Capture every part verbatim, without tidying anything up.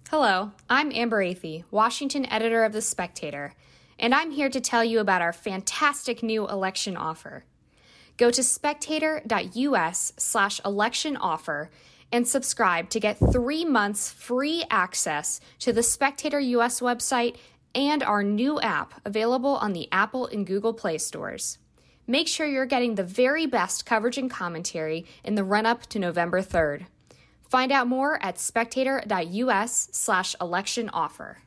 Hello, I'm Amber Athey, Washington editor of The Spectator, and I'm here to tell you about our fantastic new election offer. Go to spectator.us slash election offer and subscribe to get three months free access to the Spectator U S website and our new app available on the Apple and Google Play stores. Make sure you're getting the very best coverage and commentary in the run-up to November third. Find out more at spectator.us slash election offer.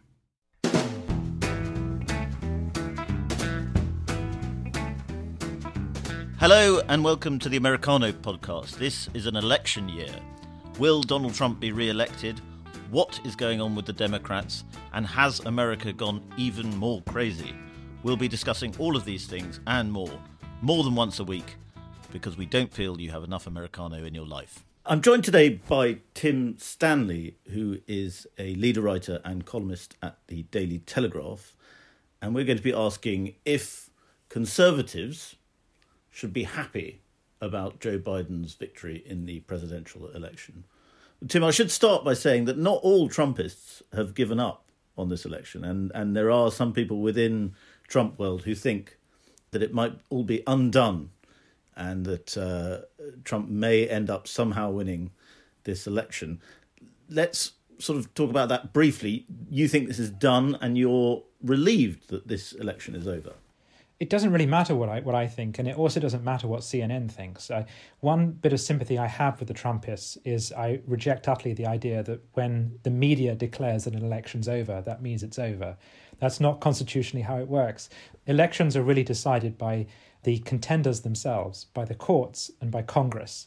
Hello and welcome to the Americano podcast. This is an election year. Will Donald Trump be re-elected? What is going on with the Democrats? And has America gone even more crazy? We'll be discussing all of these things and more, more than once a week, because we don't feel you have enough Americano in your life. I'm joined today by Tim Stanley, who is a leader writer and columnist at the Daily Telegraph. And we're going to be asking if Conservatives should be happy about Joe Biden's victory in the presidential election. Tim, I should start by saying that not all Trumpists have given up on this election. And, and there are some people within Trump world who think that it might all be undone and that uh, Trump may end up somehow winning this election. Let's sort of talk about that briefly. You think this is done and you're relieved that this election is over. It doesn't really matter what I what I think, and it also doesn't matter what C N N thinks. Uh, one bit of sympathy I have with the Trumpists is I reject utterly the idea that when the media declares that an election's over, that means it's over. That's not constitutionally how it works. Elections are really decided by the contenders themselves, by the courts and by Congress.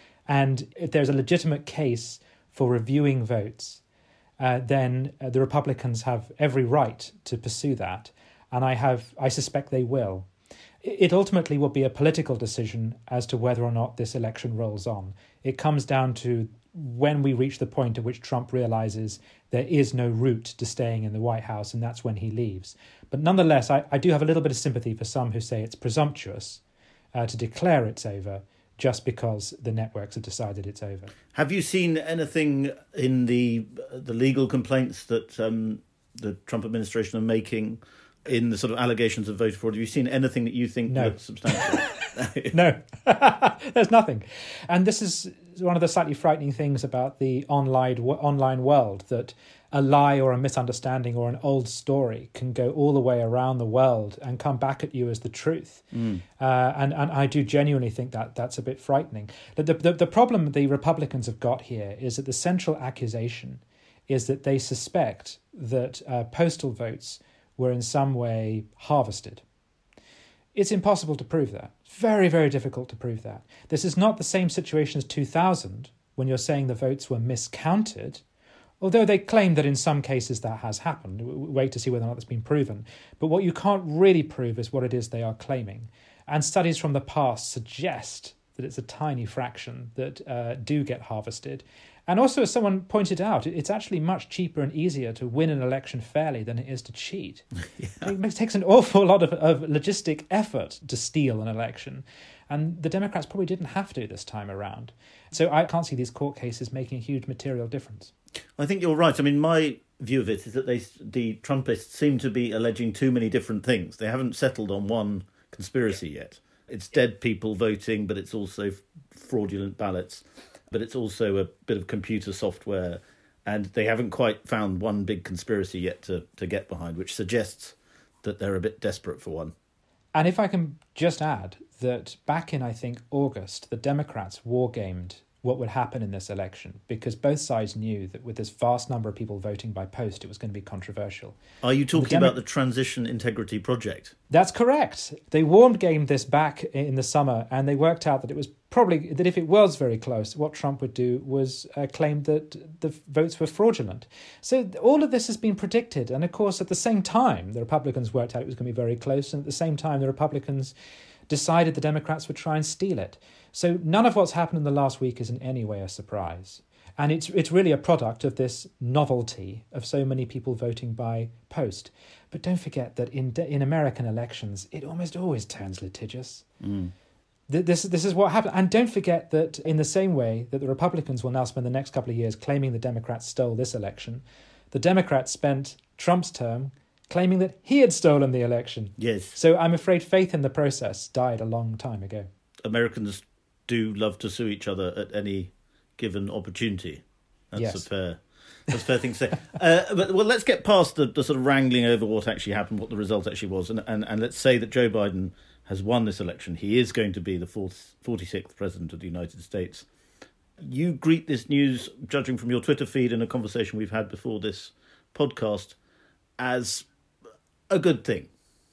And if there's a legitimate case for reviewing votes, uh, then uh, the Republicans have every right to pursue that. And I have, I suspect they will. It ultimately will be a political decision as to whether or not this election rolls on. It comes down to when we reach the point at which Trump realizes there is no route to staying in the White House, and that's when he leaves. But nonetheless, I, I do have a little bit of sympathy for some who say it's presumptuous uh, to declare it's over just because the networks have decided it's over. Have you seen anything in the the legal complaints that um, the Trump administration are making in the sort of allegations of voter fraud? Have you seen anything that you think no. looks substantial? No, there's nothing. And this is one of the slightly frightening things about the online online world, that a lie or a misunderstanding or an old story can go all the way around the world and come back at you as the truth. Mm. Uh, and, and I do genuinely think that that's a bit frightening. The, the, the problem the Republicans have got here is that the central accusation is that they suspect that uh, postal votes were in some way harvested. It's impossible to prove that. It's very, very difficult to prove that. This is not the same situation as two thousand, when you're saying the votes were miscounted, although they claim that in some cases that has happened. Wait to see whether or not that's been proven. But what you can't really prove is what it is they are claiming. And studies from the past suggest that it's a tiny fraction that uh, do get harvested. And also, as someone pointed out, it's actually much cheaper and easier to win an election fairly than it is to cheat. Yeah. It takes an awful lot of, of logistic effort to steal an election. And the Democrats probably didn't have to this time around. So I can't see these court cases making a huge material difference. I think you're right. I mean, my view of it is that they, the Trumpists seem to be alleging too many different things. They haven't settled on one conspiracy yet. It's dead people voting, but it's also fraudulent ballots. But it's also a bit of computer software, and they haven't quite found one big conspiracy yet to, to get behind, which suggests that they're a bit desperate for one. And if I can just add that back in, I think, August, the Democrats wargamed what would happen in this election, because both sides knew that with this vast number of people voting by post, it was going to be controversial. Are you talking the Demo- about the Transition Integrity Project? That's correct. They warm gamed this back in the summer, and they worked out that it was probably, that if it was very close, what Trump would do was uh, claim that the votes were fraudulent. So all of this has been predicted. And of course, at the same time, the Republicans worked out it was going to be very close. And at the same time, the Republicans decided the Democrats would try and steal it. So none of what's happened in the last week is in any way a surprise. And it's it's really a product of this novelty of so many people voting by post. But don't forget that in in American elections, it almost always turns litigious. Mm. This, this is what happened. And don't forget that in the same way that the Republicans will now spend the next couple of years claiming the Democrats stole this election, the Democrats spent Trump's term claiming that he had stolen the election. Yes. So I'm afraid faith in the process died a long time ago. Americans do love to sue each other at any given opportunity. That's Yes. a fair, that's a fair thing to say. Uh, but well, let's get past the, the sort of wrangling over what actually happened, what the result actually was, and, and, and let's say that Joe Biden has won this election. He is going to be the fourth, forty-sixth president of the United States. You greet this news, judging from your Twitter feed and a conversation we've had before this podcast, as a good thing.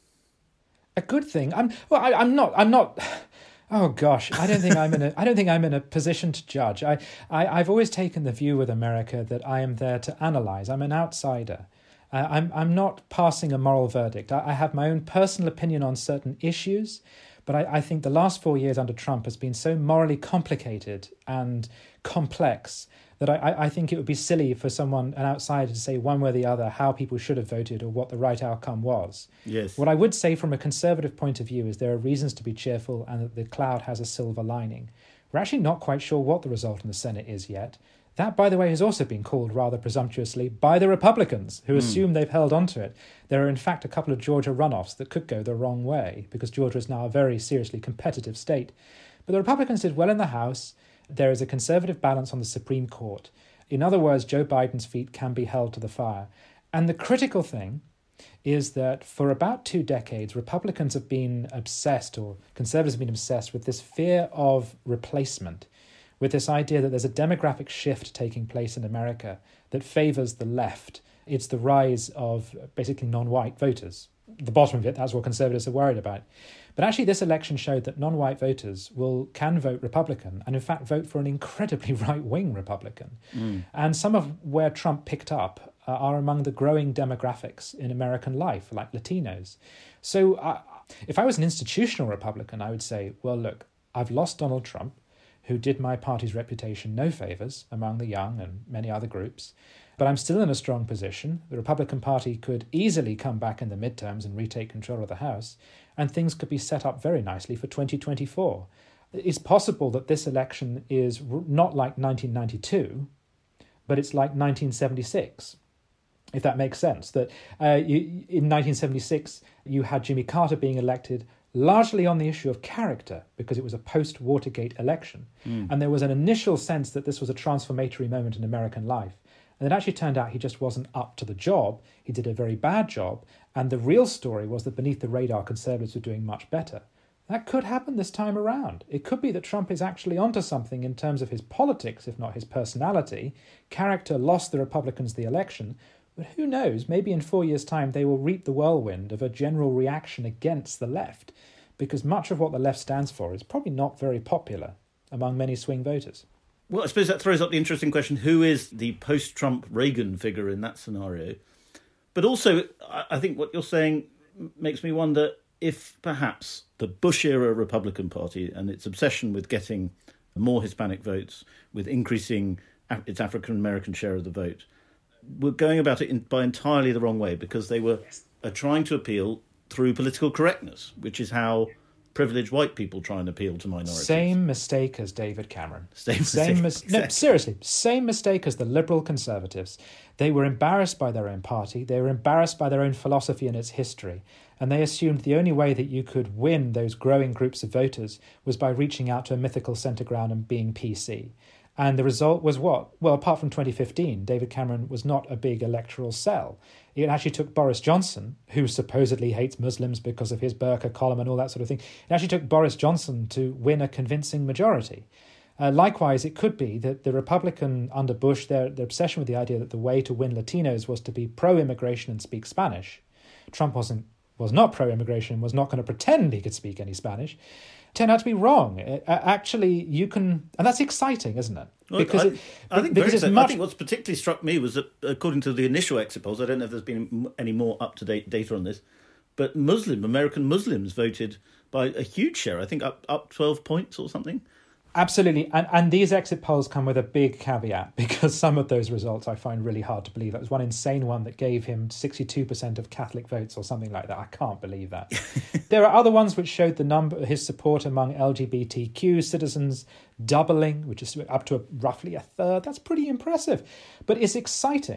A good thing. I'm well. I, I'm not. I'm not. Oh gosh, I don't think I'm in a. I don't think I'm in a position to judge. I, I. I've always taken the view with America that I am there to analyse. I'm an outsider. Uh, I'm. I'm not passing a moral verdict. I, I have my own personal opinion on certain issues, but I, I think the last four years under Trump has been so morally complicated and complex that I, I think it would be silly for someone, an outsider, to say one way or the other how people should have voted or what the right outcome was. Yes. What I would say from a conservative point of view is there are reasons to be cheerful and that the cloud has a silver lining. We're actually not quite sure what the result in the Senate is yet. That, by the way, has also been called rather presumptuously by the Republicans, who mm. assume they've held on to it. There are, in fact, a couple of Georgia runoffs that could go the wrong way because Georgia is now a very seriously competitive state. But the Republicans did well in the House. There is a conservative balance on the Supreme Court. In other words, Joe Biden's feet can be held to the fire. And the critical thing is that for about two decades, Republicans have been obsessed, or conservatives have been obsessed, with this fear of replacement, with this idea that there's a demographic shift taking place in America that favours the left. It's the rise of basically non-white voters. The bottom of it, that's what conservatives are worried about. But actually this election showed that non-white voters will can vote Republican and in fact vote for an incredibly right-wing Republican. Mm. And some of where Trump picked up uh, are among the growing demographics in American life, like Latinos. So uh, if I was an institutional Republican, I would say, well, look, I've lost Donald Trump, who did my party's reputation no favours among the young and many other groups. But I'm still in a strong position. The Republican Party could easily come back in the midterms and retake control of the House, and things could be set up very nicely for twenty twenty-four. It's possible that this election is not like nineteen ninety-two, but it's like nineteen seventy-six, if that makes sense. That uh, you, in nineteen seventy-six, you had Jimmy Carter being elected largely on the issue of character, because it was a post-Watergate election. Mm. And there was an initial sense that this was a transformatory moment in American life. And it actually turned out he just wasn't up to the job. He did a very bad job. And the real story was that beneath the radar, conservatives were doing much better. That could happen this time around. It could be that Trump is actually onto something in terms of his politics, if not his personality. Character lost the Republicans the election. But who knows, maybe in four years' time they will reap the whirlwind of a general reaction against the left, because much of what the left stands for is probably not very popular among many swing voters. Well, I suppose that throws up the interesting question, who is the post-Trump Reagan figure in that scenario? But also, I think what you're saying makes me wonder if perhaps the Bush-era Republican Party and its obsession with getting more Hispanic votes, with increasing its African-American share of the vote, were going about it in, by entirely the wrong way, because they were uh, trying to appeal through political correctness, which is how privileged white people try and appeal to minorities. Same mistake as David Cameron. Same, same mistake. mis- Exactly. No, seriously, same mistake as the liberal conservatives. They were embarrassed by their own party. They were embarrassed by their own philosophy and its history. And they assumed the only way that you could win those growing groups of voters was by reaching out to a mythical centre ground and being P C. And the result was what? Well, apart from twenty fifteen, David Cameron was not a big electoral sell. It actually took Boris Johnson, who supposedly hates Muslims because of his burqa column and all that sort of thing, it actually took Boris Johnson to win a convincing majority. Uh, likewise, it could be that the Republican under Bush, their, their obsession with the idea that the way to win Latinos was to be pro-immigration and speak Spanish. Trump wasn't was not pro-immigration, was not going to pretend he could speak any Spanish, turned out to be wrong. It, uh, actually, you can... And that's exciting, isn't it? Because well, I, it, I, think because it's much... I think what's particularly struck me was that, according to the initial exit polls, I don't know if there's been any more up-to-date data on this, but Muslim, American Muslims voted by a huge share, I think up, up twelve points or something. Absolutely. And and these exit polls come with a big caveat, because some of those results I find really hard to believe. That was one insane one that gave him sixty-two percent of Catholic votes or something like that. I can't believe that. There are other ones which showed the number, his support among L G B T Q citizens doubling, which is up to a, roughly a third. That's pretty impressive. But it's exciting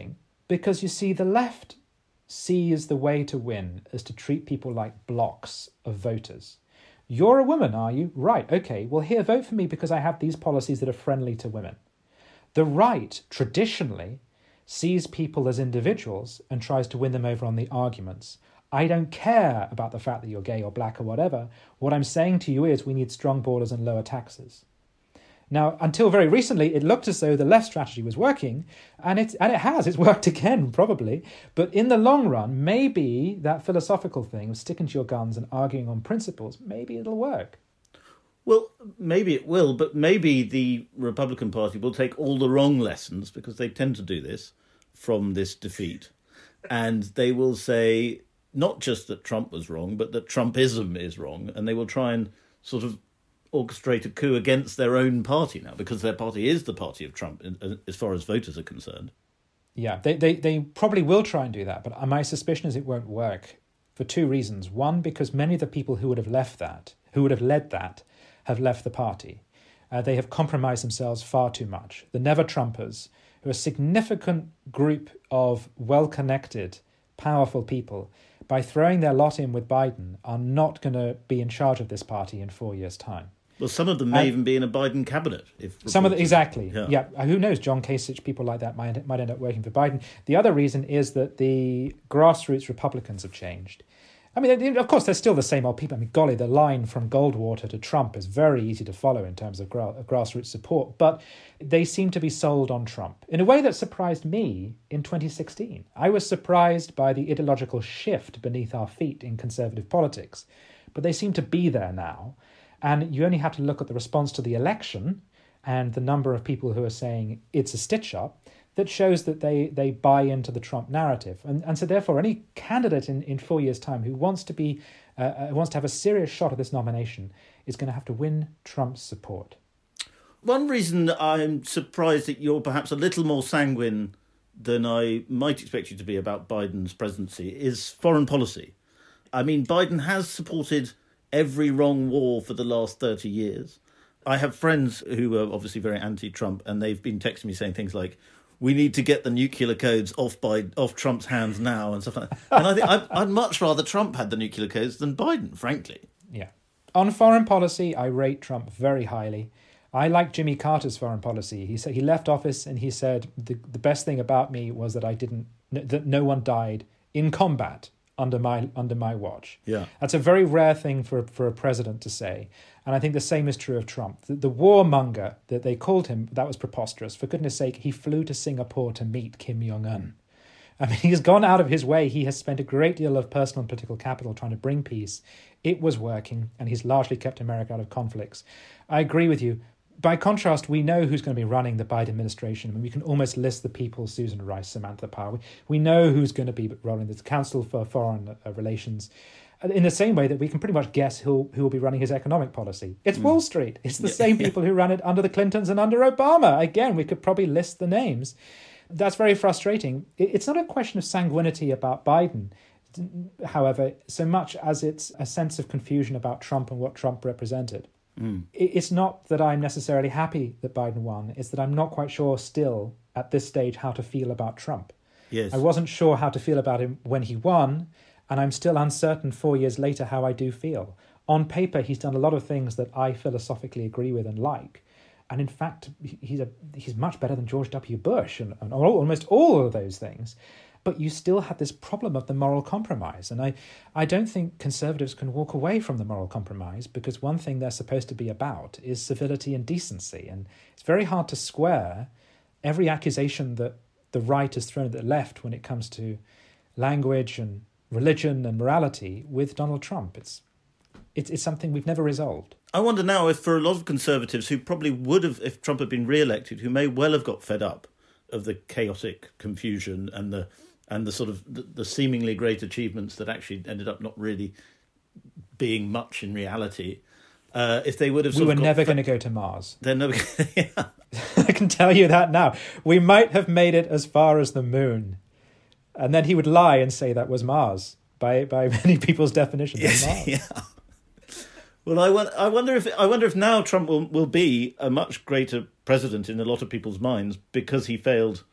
Because, you see, the left sees the way to win as to treat people like blocks of voters. You're a woman, are you? Right, okay, well, here, vote for me because I have these policies that are friendly to women. The right, traditionally, sees people as individuals and tries to win them over on the arguments. I don't care about the fact that you're gay or black or whatever. What I'm saying to you is we need strong borders and lower taxes. Now, until very recently, it looked as though the left strategy was working, and it, and it has. It's worked again, probably. But in the long run, maybe that philosophical thing of sticking to your guns and arguing on principles, maybe it'll work. Well, maybe it will, but maybe the Republican Party will take all the wrong lessons, because they tend to do this, from this defeat. And they will say not just that Trump was wrong, but that Trumpism is wrong. And they will try and sort of orchestrate a coup against their own party now, because their party is the party of Trump as far as voters are concerned. Yeah, they, they, they probably will try and do that, but my suspicion is it won't work for two reasons. One, because many of the people who would have left that, who would have led that, have left the party. Uh, they have compromised themselves far too much. The Never-Trumpers, who are a significant group of well-connected, powerful people, by throwing their lot in with Biden, are not going to be in charge of this party in four years' time. Well, some of them may and even be in a Biden cabinet. If some of the, exactly, yeah. yeah. Who knows? John Kasich, people like that might might end up working for Biden. The other reason is that the grassroots Republicans have changed. I mean, of course, they're still the same old people. I mean, golly, the line from Goldwater to Trump is very easy to follow in terms of gra- grassroots support, but they seem to be sold on Trump in a way that surprised me in twenty sixteen. I was surprised by the ideological shift beneath our feet in conservative politics, but they seem to be there now. And you only have to look at the response to the election and the number of people who are saying it's a stitch-up that shows that they, they buy into the Trump narrative. And, and so therefore, any candidate in, in four years' time who wants to be uh, uh, wants to have a serious shot at this nomination is going to have to win Trump's support. One reason I'm surprised that you're perhaps a little more sanguine than I might expect you to be about Biden's presidency is foreign policy. I mean, Biden has supported every wrong war for the last thirty years. I have friends who are obviously very anti-Trump, and they've been texting me saying things like, we need to get the nuclear codes off by off Trump's hands now and stuff like that. And I think I'd, I'd much rather Trump had the nuclear codes than Biden, frankly. Yeah. On foreign policy, I rate Trump very highly. I like Jimmy Carter's foreign policy. He said he left office and he said the, the best thing about me was that I didn't that no one died in combat under my under my watch. Yeah. That's a very rare thing for for a president to say. And I think the same is true of Trump. The, the warmonger that they called him, that was preposterous. For goodness sake, he flew to Singapore to meet Kim Jong-un. I mean, he's gone out of his way. He has spent a great deal of personal and political capital trying to bring peace. It was working, and he's largely kept America out of conflicts. I agree with you. By contrast, we know who's going to be running the Biden administration. I mean, we can almost list the people: Susan Rice, Samantha Power. We, we know who's going to be rolling the Council for Foreign uh, Relations. In the same way that we can pretty much guess who who will be running his economic policy. It's mm. Wall Street. It's the same people who ran it under the Clintons and under Obama. Again, we could probably list the names. That's very frustrating. It's not a question of sanguinity about Biden, however, so much as it's a sense of confusion about Trump and what Trump represented. Mm. It's not that I'm necessarily happy that Biden won. It's that I'm not quite sure still at this stage how to feel about Trump. Yes. I wasn't sure how to feel about him when he won, and I'm still uncertain four years later how I do feel. On paper, he's done a lot of things that I philosophically agree with and like. And in fact, he's a, he's much better than George W. Bush and, and almost all of those things. But you still have this problem of the moral compromise. And I, I don't think conservatives can walk away from the moral compromise, because one thing they're supposed to be about is civility and decency. And it's very hard to square every accusation that the right has thrown at the left when it comes to language and religion and morality with Donald Trump. It's, it's it's something we've never resolved. I wonder now if for a lot of conservatives who probably would have, if Trump had been re-elected, who may well have got fed up of the chaotic confusion and the and the sort of the, the seemingly great achievements that actually ended up not really being much in reality, uh, if they would have... We sort were of got never fe- going to go to Mars. They're never yeah. I can tell you that now. We might have made it as far as the moon. And then he would lie and say that was Mars, by by many people's definition yes, of Mars. Yeah. Well, I, want, I wonder if I wonder if now Trump will, will be a much greater president in a lot of people's minds because he failed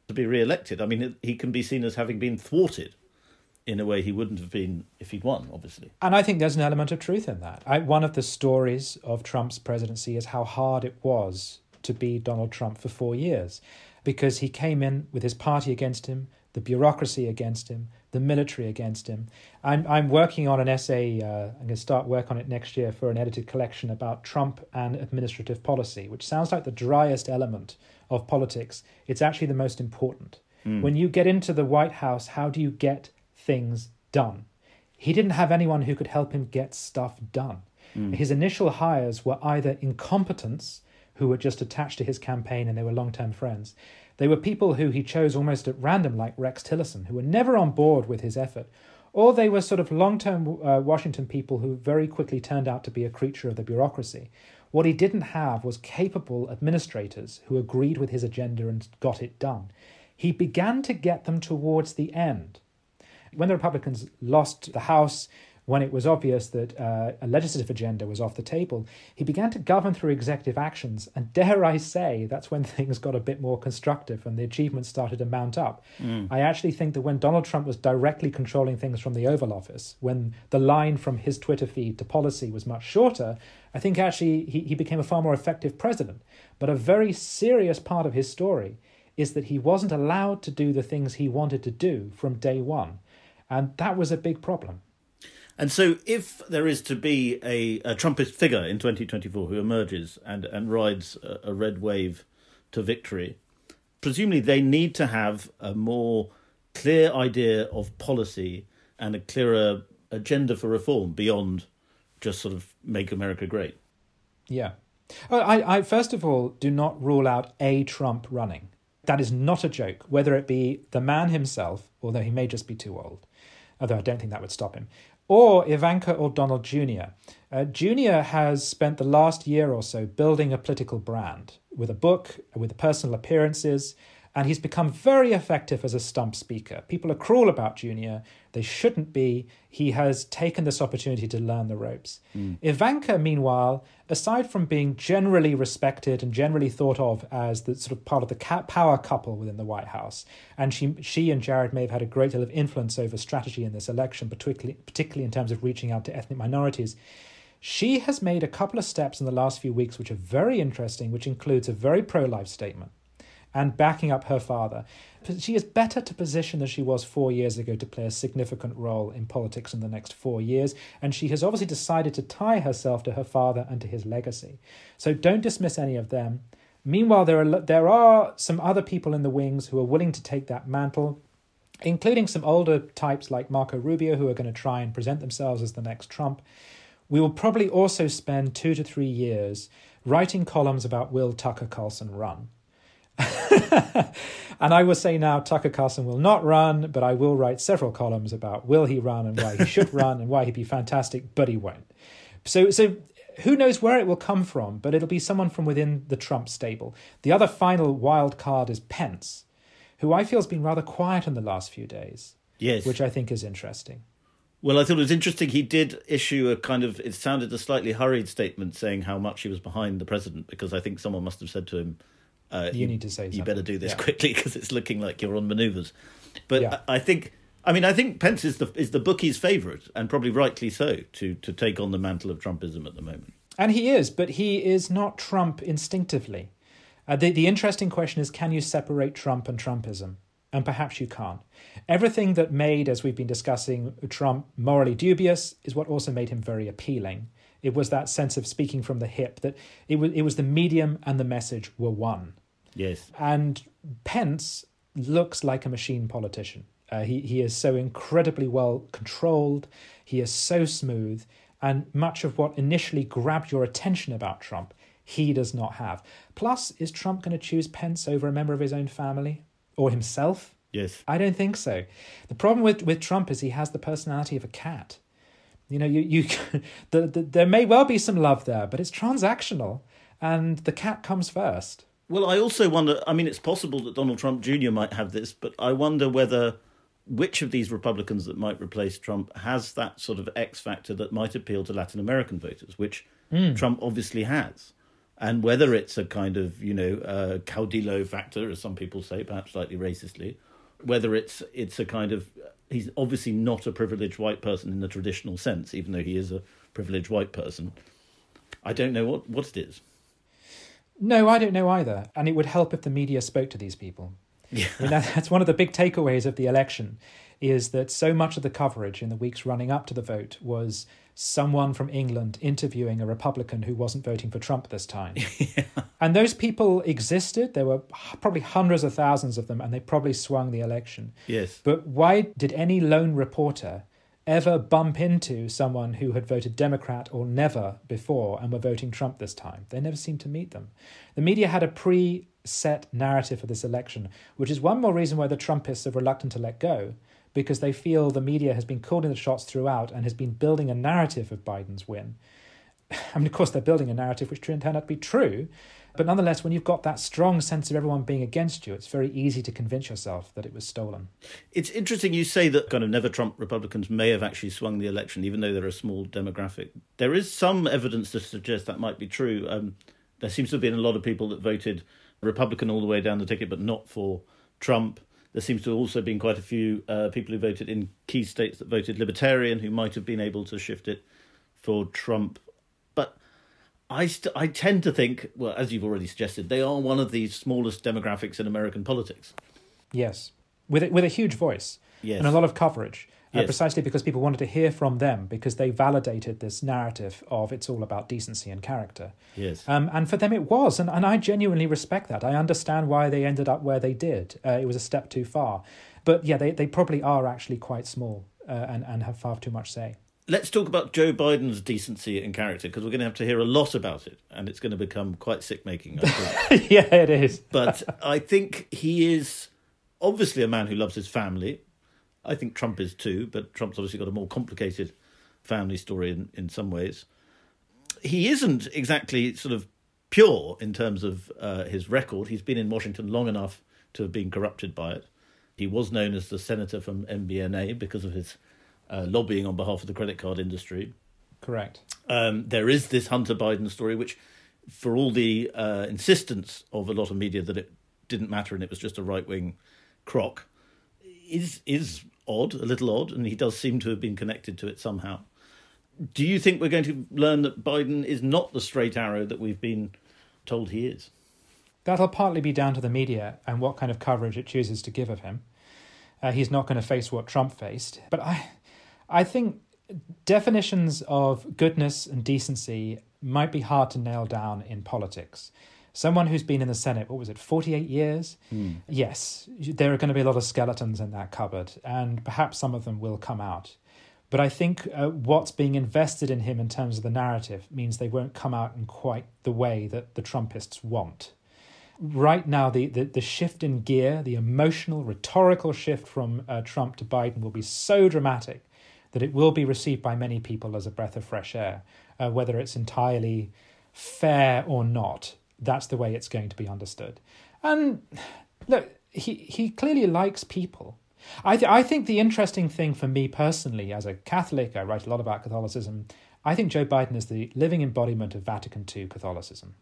to be re-elected. I mean, he can be seen as having been thwarted in a way he wouldn't have been if he'd won, obviously. And I think there's an element of truth in that. I, one of the stories of Trump's presidency is how hard it was to be Donald Trump for four years, because he came in with his party against him, the bureaucracy against him, the military against him. I'm, I'm working on an essay, uh, I'm going to start work on it next year for an edited collection about Trump and administrative policy, which sounds like the driest element of politics. It's actually the most important. Mm. When you get into the White House, how do you get things done? He didn't have anyone who could help him get stuff done. Mm. His initial hires were either incompetents who were just attached to his campaign and they were long-term friends. They were people who he chose almost at random, like Rex Tillerson, who were never on board with his effort. Or they were sort of long-term uh, Washington people who very quickly turned out to be a creature of the bureaucracy. What he didn't have was capable administrators who agreed with his agenda and got it done. He began to get them towards the end. When the Republicans lost the House, when it was obvious that uh, a legislative agenda was off the table, he began to govern through executive actions. And dare I say, that's when things got a bit more constructive and the achievements started to mount up. Mm. I actually think that when Donald Trump was directly controlling things from the Oval Office, when the line from his Twitter feed to policy was much shorter, I think actually he, he became a far more effective president. But a very serious part of his story is that he wasn't allowed to do the things he wanted to do from day one. And that was a big problem. And so if there is to be a, a Trumpist figure in twenty twenty-four who emerges and, and rides a, a red wave to victory, presumably they need to have a more clear idea of policy and a clearer agenda for reform beyond just sort of make America great. Yeah. Well, I, I first of all do not rule out a Trump running. That is not a joke, whether it be the man himself, although he may just be too old, although I don't think that would stop him, or Ivanka or Donald Junior Uh, Junior has spent the last year or so building a political brand with a book, with personal appearances, and he's become very effective as a stump speaker. People are cruel about Junior. They shouldn't be. He has taken this opportunity to learn the ropes. Mm. Ivanka, meanwhile, aside from being generally respected and generally thought of as the sort of part of the power couple within the White House, and she she and Jared may have had a great deal of influence over strategy in this election, particularly, particularly in terms of reaching out to ethnic minorities, she has made a couple of steps in the last few weeks which are very interesting, which includes a very pro-life statement and backing up her father. She is better to position than she was four years ago to play a significant role in politics in the next four years, and she has obviously decided to tie herself to her father and to his legacy. So don't dismiss any of them. Meanwhile, there are there are some other people in the wings who are willing to take that mantle, including some older types like Marco Rubio, who are going to try and present themselves as the next Trump. We will probably also spend two to three years writing columns about will Tucker Carlson run. And I will say now, Tucker Carlson will not run, but I will write several columns about will he run and why he should run and why he'd be fantastic, but he won't. So, so who knows where it will come from, but it'll be someone from within the Trump stable. The other final wild card is Pence, who I feel has been rather quiet in the last few days. Yes. Which I think is interesting. Well, I thought it was interesting. He did issue a kind of, it sounded a slightly hurried statement saying how much he was behind the president, because I think someone must have said to him, Uh, you, you need to say something. You better do this yeah. quickly because it's looking like you're on manoeuvres. But yeah. I, I think, I mean, I think Pence is the is the bookie's favourite, and probably rightly so, to to take on the mantle of Trumpism at the moment. And he is, but he is not Trump instinctively. Uh, the the interesting question is, can you separate Trump and Trumpism? And perhaps you can't. Everything that made, as we've been discussing, Trump morally dubious is what also made him very appealing. It was that sense of speaking from the hip, that it was it was the medium and the message were one. Yes. And Pence looks like a machine politician. Uh, he, he is so incredibly well controlled. He is so smooth. And much of what initially grabbed your attention about Trump, he does not have. Plus, is Trump going to choose Pence over a member of his own family or himself? Yes. I don't think so. The problem with, with Trump is he has the personality of a cat. You know, you you the, the, there may well be some love there, but it's transactional, and the cat comes first. Well, I also wonder, I mean, it's possible that Donald Trump Junior might have this, but I wonder whether which of these Republicans that might replace Trump has that sort of X factor that might appeal to Latin American voters, which mm. Trump obviously has. And whether it's a kind of, you know, uh, caudillo factor, as some people say, perhaps slightly racistly, whether it's it's a kind of, he's obviously not a privileged white person in the traditional sense, even though he is a privileged white person. I don't know what, what it is. No, I don't know either. And it would help if the media spoke to these people. Yeah. I mean, that, that's one of the big takeaways of the election, is that so much of the coverage in the weeks running up to the vote was someone from England interviewing a Republican who wasn't voting for Trump this time. Yeah. And those people existed. There were probably hundreds of thousands of them, and they probably swung the election. Yes. But why did any lone reporter ever bump into someone who had voted Democrat or never before and were voting Trump this time? They never seemed to meet them. The media had a pre-set narrative for this election, which is one more reason why the Trumpists are reluctant to let go, because they feel the media has been calling the shots throughout and has been building a narrative of Biden's win. I mean, of course, they're building a narrative which turned out to be true, but nonetheless, when you've got that strong sense of everyone being against you, it's very easy to convince yourself that it was stolen. It's interesting you say that kind of never Trump Republicans may have actually swung the election, even though they're a small demographic. There is some evidence to suggest that might be true. Um, there seems to have been a lot of people that voted Republican all the way down the ticket, but not for Trump. There seems to have also been quite a few uh, people who voted in key states that voted Libertarian, who might have been able to shift it for Trump. But I st- I tend to think, well, as you've already suggested, they are one of the smallest demographics in American politics. Yes, with a, with a huge voice, yes, and a lot of coverage, uh, yes, precisely because people wanted to hear from them, because they validated this narrative of it's all about decency and character. Yes. Um, and for them it was, and, and I genuinely respect that. I understand why they ended up where they did. Uh, it was a step too far. But yeah, they, they probably are actually quite small uh, and, and have far too much say. Let's talk about Joe Biden's decency and character, because we're going to have to hear a lot about it, and it's going to become quite sick-making, I think. Yeah, it is. But I think he is obviously a man who loves his family. I think Trump is too, but Trump's obviously got a more complicated family story in, in some ways. He isn't exactly sort of pure in terms of uh, his record. He's been in Washington long enough to have been corrupted by it. He was known as the senator from M B N A because of his uh, lobbying on behalf of the credit card industry. Correct. Um, there is this Hunter Biden story, which, for all the uh, insistence of a lot of media that it didn't matter and it was just a right-wing crock, is is odd, a little odd, and he does seem to have been connected to it somehow. Do you think we're going to learn that Biden is not the straight arrow that we've been told he is? That'll partly be down to the media and what kind of coverage it chooses to give of him. Uh, he's not going to face what Trump faced. But I, I think definitions of goodness and decency might be hard to nail down in politics. Someone who's been in the Senate, what was it, forty-eight years? Mm. Yes, there are going to be a lot of skeletons in that cupboard, and perhaps some of them will come out. But I think uh, what's being invested in him in terms of the narrative means they won't come out in quite the way that the Trumpists want. Right now, the, the, the shift in gear, the emotional, rhetorical shift from uh, Trump to Biden will be so dramatic that it will be received by many people as a breath of fresh air, uh, whether it's entirely fair or not. That's the way it's going to be understood. And look, he, he clearly likes people. I, th- I think the interesting thing for me personally, as a Catholic, I write a lot about Catholicism, I think Joe Biden is the living embodiment of Vatican Two Catholicism.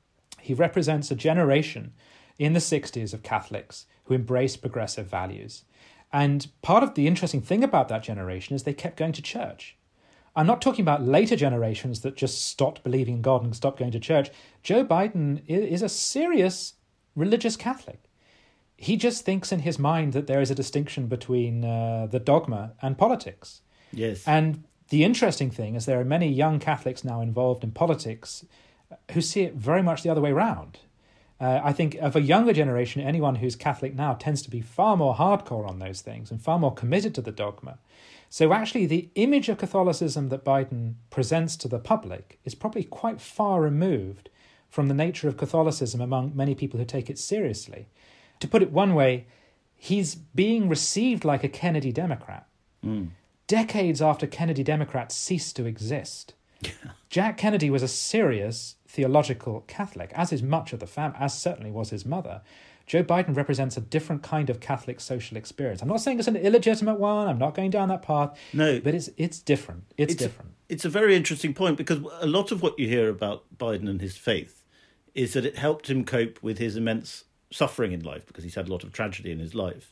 He represents a generation in the sixties of Catholics who embraced progressive values. And part of the interesting thing about that generation is they kept going to church. I'm not talking about later generations that just stopped believing in God and stopped going to church. Joe Biden is a serious religious Catholic. He just thinks in his mind that there is a distinction between uh, the dogma and politics. Yes. And the interesting thing is there are many young Catholics now involved in politics who see it very much the other way around. Uh, I think of a younger generation, anyone who's Catholic now tends to be far more hardcore on those things and far more committed to the dogma. So actually the image of Catholicism that Biden presents to the public is probably quite far removed from the nature of Catholicism among many people who take it seriously. To put it one way, he's being received like a Kennedy Democrat. Mm. Decades after Kennedy Democrats ceased to exist. Jack Kennedy was a serious theological Catholic, as is much of the family, as certainly was his mother. Joe Biden represents a different kind of Catholic social experience. I'm not saying it's an illegitimate one. I'm not going down that path. No. But it's it's different. It's, it's different. A, it's a very interesting point, because a lot of what you hear about Biden and his faith is that it helped him cope with his immense suffering in life, because he's had a lot of tragedy in his life.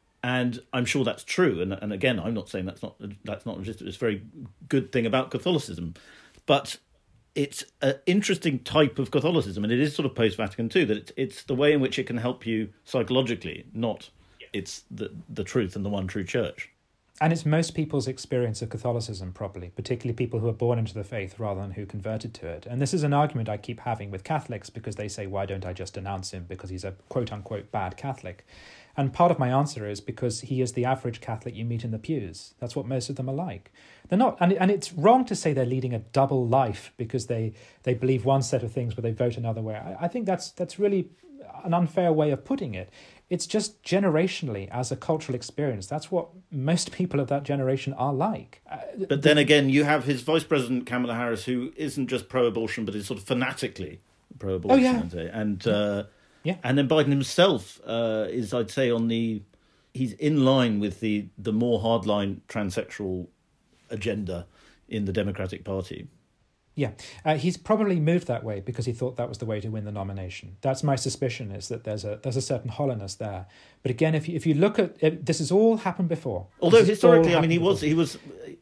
And I'm sure that's true. And and again, I'm not saying that's not that's not just it's a very good thing about Catholicism, but it's an interesting type of Catholicism, and it is sort of post-Vatican two, that it's, it's the way in which it can help you psychologically, not it's the the truth and the one true church. And it's most people's experience of Catholicism, probably, particularly people who are born into the faith rather than who converted to it. And this is an argument I keep having with Catholics, because they say, why don't I just denounce him because he's a quote-unquote bad Catholic? And part of my answer is because he is the average Catholic you meet in the pews. That's what most of them are like. They're not, and, and it's wrong to say they're leading a double life because they, they believe one set of things but they vote another way. I, I think that's that's really an unfair way of putting it. It's just generationally, as a cultural experience, that's what most people of that generation are like. Uh, but then again, you have his Vice President, Kamala Harris, who isn't just pro-abortion, but is sort of fanatically pro-abortion. Oh, yeah. And uh, yeah. and then Biden himself uh, is, I'd say, on the... He's in line with the, the more hardline transsexual agenda in the Democratic Party. Yeah, uh, he's probably moved that way because he thought that was the way to win the nomination. That's my suspicion, is that there's a there's a certain hollowness there. But again, if you, if you look at it, this has all happened before. Although historically, I mean, he before. was he was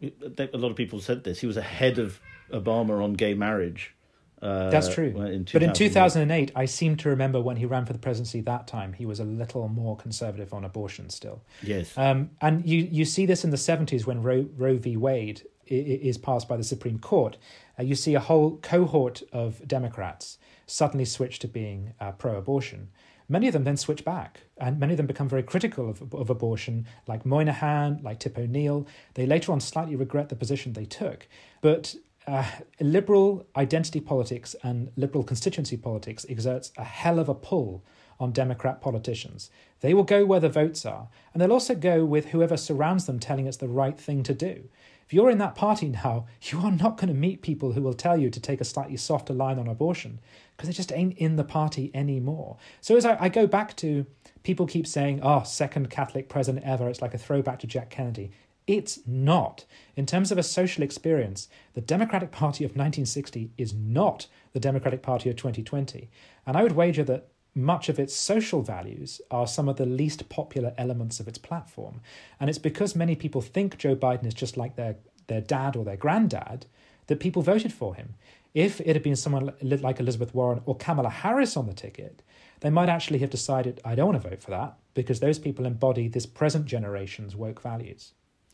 a lot of people said this. He was ahead of Obama on gay marriage. Uh, That's true. In but in two thousand eight, I seem to remember when he ran for the presidency that time, he was a little more conservative on abortion still. Yes. Um, and you, you see this in the seventies when Roe, Roe v. Wade is passed by the Supreme Court. Uh, you see a whole cohort of Democrats suddenly switch to being uh, pro-abortion. Many of them then switch back, and many of them become very critical of, of abortion, like Moynihan, like Tip O'Neill. They later on slightly regret the position they took. But uh, liberal identity politics and liberal constituency politics exerts a hell of a pull on Democrat politicians. They will go where the votes are, and they'll also go with whoever surrounds them telling it's the right thing to do. If you're in that party now, you are not going to meet people who will tell you to take a slightly softer line on abortion, because they just ain't in the party anymore. So as I, I go back to, people keep saying, oh, second Catholic president ever, it's like a throwback to Jack Kennedy. It's not. In terms of a social experience, the Democratic Party of nineteen sixty is not the Democratic Party of twenty twenty. And I would wager that much of its social values are some of the least popular elements of its platform. And it's because many people think Joe Biden is just like their, their dad or their granddad that people voted for him. If it had been someone like Elizabeth Warren or Kamala Harris on the ticket, they might actually have decided, I don't want to vote for that, because those people embody this present generation's woke values.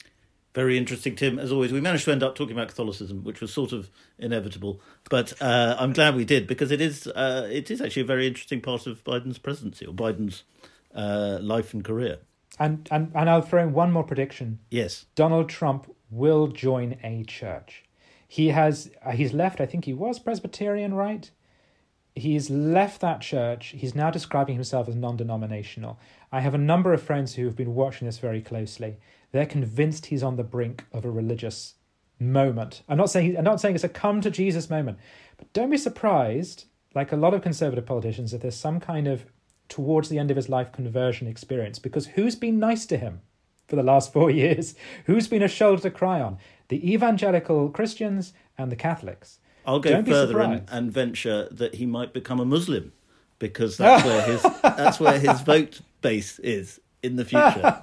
Very interesting, Tim. As always, we managed to end up talking about Catholicism, which was sort of inevitable. But uh, I'm glad we did, because it is uh, it is actually a very interesting part of Biden's presidency, or Biden's uh, life and career. And, and and I'll throw in one more prediction. Yes. Donald Trump will join a church. He has uh, he's left, I think he was Presbyterian, right? He's left that church. He's now describing himself as non-denominational. I have a number of friends who have been watching this very closely. They're convinced he's on the brink of a religious moment. I'm not saying I'm not saying it's a come to Jesus moment, but don't be surprised, like a lot of conservative politicians, if there's some kind of towards the end of his life conversion experience. Because who's been nice to him for the last four years? Who's been a shoulder to cry on? The evangelical Christians and the Catholics. I'll go don't further and, and venture that he might become a Muslim, because that's where his that's where his vote base is in the future.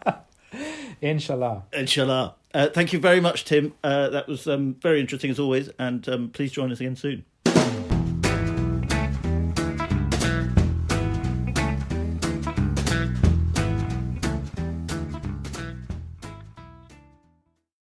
Inshallah. Inshallah. Uh, thank you very much, Tim. Uh, that was um, very interesting as always, and um, please join us again soon.